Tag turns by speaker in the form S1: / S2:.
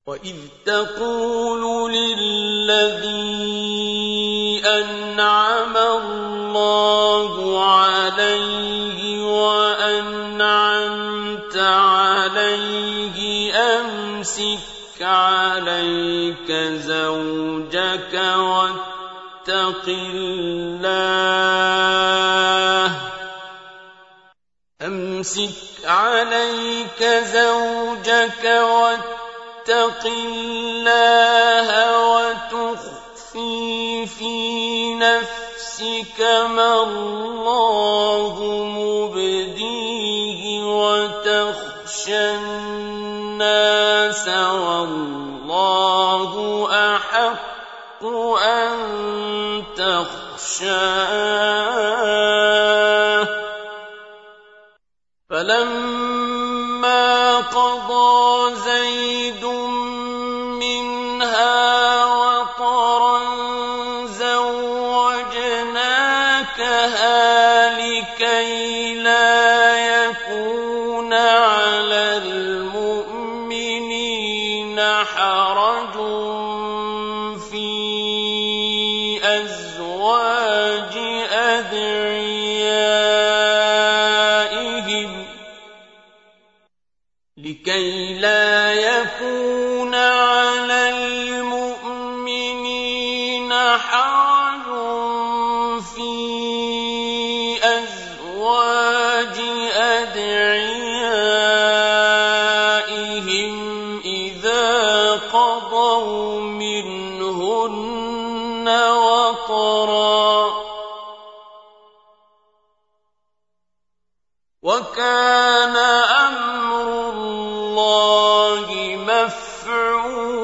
S1: وَإِذْ تَقُولُ لِلَّذِي أَنْعَمَ اللَّهُ عَلَيْهِ وَأَنْعَمْتَ عَلَيْهِ أَمْسِكْ عَلَيْكَ زَوْجَكَ وَاتَّقِ اللَّهَ وَتُخْفِي فِي نَفْسِكَ مَا اللَّهُ مُبْدِيهِ وَتَخْشَى النَّاسَ وَاللَّهُ أَحَقُّ أَن تَخْشَاهُ فَلَمَّا قَضَىٰ زَيْدٌ مِّنْهَا وَطَرًا زَوَّجْنَاكَهَا لِكَيْ لَا يَكُونَ عَلَى الْمُؤْمِنِينَ حَرَجٌ فِي أَزْوَاجِ أَدْعِيَائِهِمْ إِذَا قَضَوْا مِنْهُنَّ وَطَرًا ۚ وَكَانَ أَمْرُ اللَّهِ مَفْعُولًا.